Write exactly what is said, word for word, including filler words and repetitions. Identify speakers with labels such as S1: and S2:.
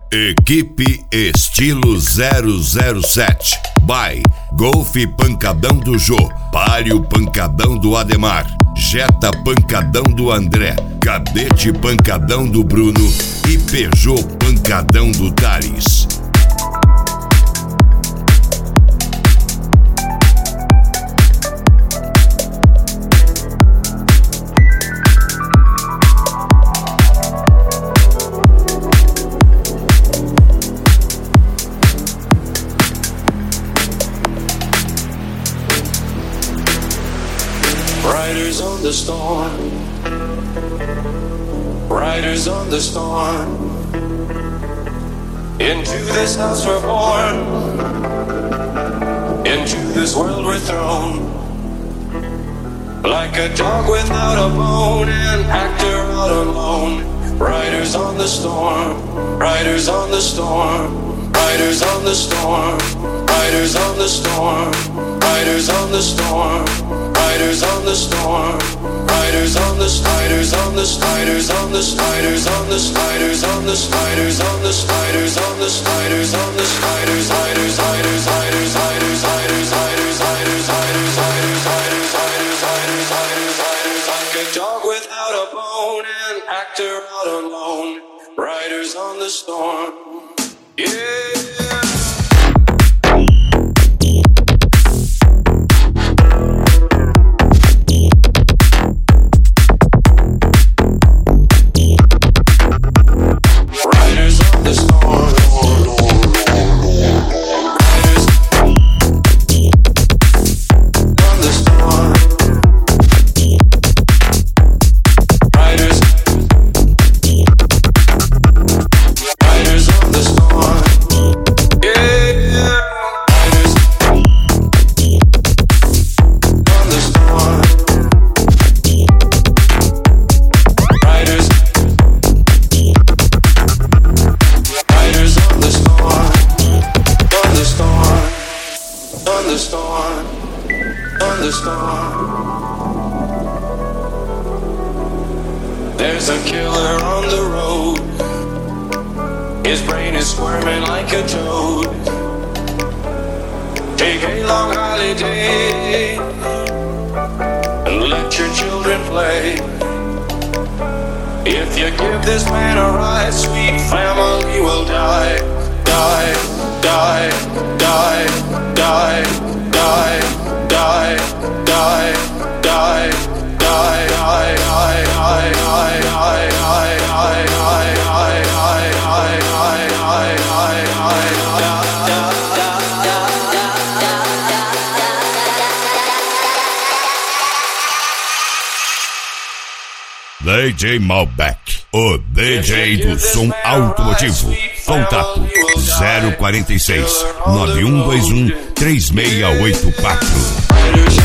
S1: Equipe Estilo zero zero sete. By Golf Pancadão do Jô, Palio Pancadão do Ademar, Jetta Pancadão do André, Cadete Pancadão do Bruno e Peugeot Pancadão do Thales.
S2: Riders on the storm, riders on the storm. Into this house we're born, into this world we're thrown. Like a dog without a bone, an actor out alone. Riders on the storm, riders on the storm, riders on the storm, riders on the storm, riders on the storm. Riders on the storm, riders on the spiders on the spiders on the spiders on the spiders on the spiders on the spiders on the spiders on the spiders riders riders riders riders riders riders riders riders riders riders riders riders riders riders like a dog without a bone, an actor out alone. Riders on the storm, yeah. There's a killer on the road. His brain is squirming like a toad. Take a long holiday and let your children play. If you give this man a ride, sweet family will die. Die, die, die, die, die, die, die, die, die,
S1: D J Malbec, o D J do som automotivo. Contato zero quarenta e seis, nove um dois um, três seis oito quatro.